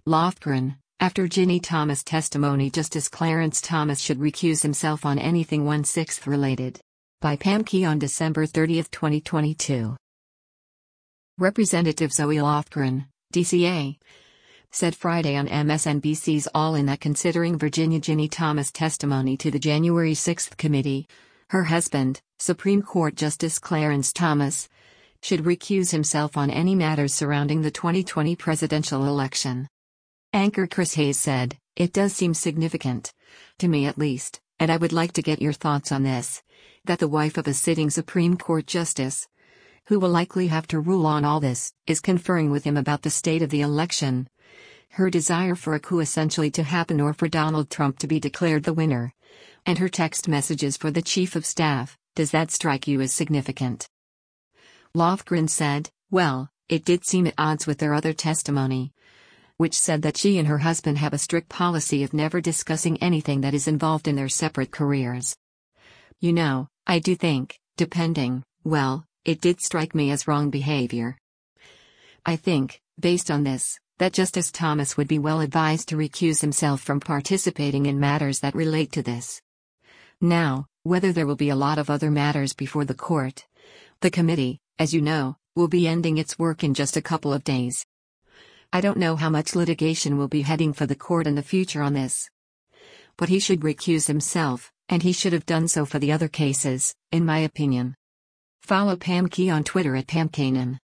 Lofgren, after Ginny Thomas testimony, Justice Clarence Thomas should recuse himself on anything 1/6 related. By Pam Key on December 30, 2022. Representative Zoe Lofgren, DCA, said Friday on MSNBC's All In that considering Virginia Ginny Thomas' testimony to the January 6 committee, her husband, Supreme Court Justice Clarence Thomas, should recuse himself on any matters surrounding the 2020 presidential election. Anchor Chris Hayes said, "It does seem significant, to me at least, and I would like to get your thoughts on this, that the wife of a sitting Supreme Court justice, who will likely have to rule on all this, is conferring with him about the state of the election, her desire for a coup essentially to happen or for Donald Trump to be declared the winner, and her text messages for the chief of staff. Does that strike you as significant?" Lofgren said, "Well, it did seem at odds with their other testimony, which said that she and her husband have a strict policy of never discussing anything that is involved in their separate careers. You know, I do think, it did strike me as wrong behavior. I think, based on this, that Justice Thomas would be well advised to recuse himself from participating in matters that relate to this. Now, whether there will be a lot of other matters before the court. The committee, as you know, will be ending its work in just a couple of days. I don't know how much litigation will be heading for the court in the future on this. But he should recuse himself, and he should have done so for the other cases, in my opinion." Follow Pam Key on Twitter at PamKanan.